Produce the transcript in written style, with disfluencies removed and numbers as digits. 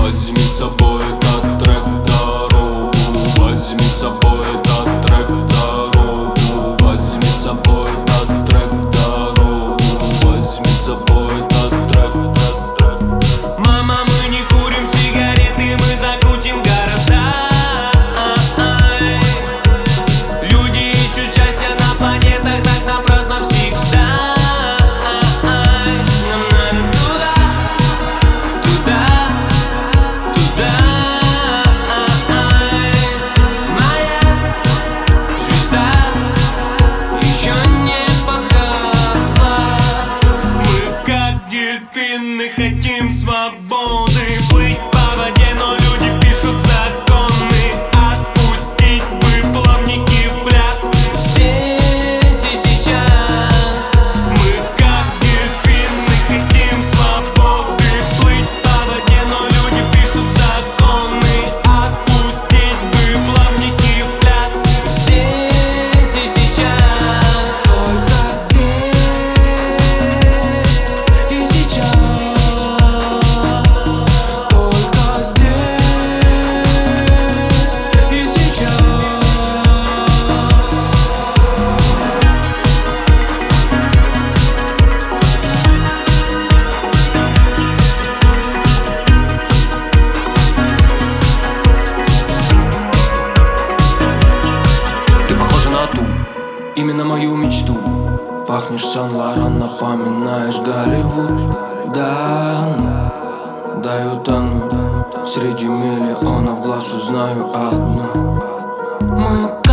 Возьми с собой этот трек в дорогу. Возьми с собой этот трек в дорогу. Возьми с собой этот трек в дорогу. Возьми с собой этот трек. Мама, мы не курим сигареты, мы закрутим города. Люди ищут счастья на планетах, так напрасно всегда. Нам надо туда, туда, туда. Моя звезда еще не погасла. Мы как дельфины хотим свободы, плыть по воде, но люди пишут законы. Отпустить бы плавники в пляс здесь и сейчас. Мы как дельфины хотим свободы, плыть по воде, но люди пишут законы. Отпустить бы плавники в пляс здесь и сейчас. Только здесь и сейчас. Только здесь и сейчас. Ты похожа на ту, именно мою мечту. Пахнешь Сен-Лоран, напоминаешь Голливуд. Да, ну, дай утонуть среди миллионов глаз, узнаю одну. Мы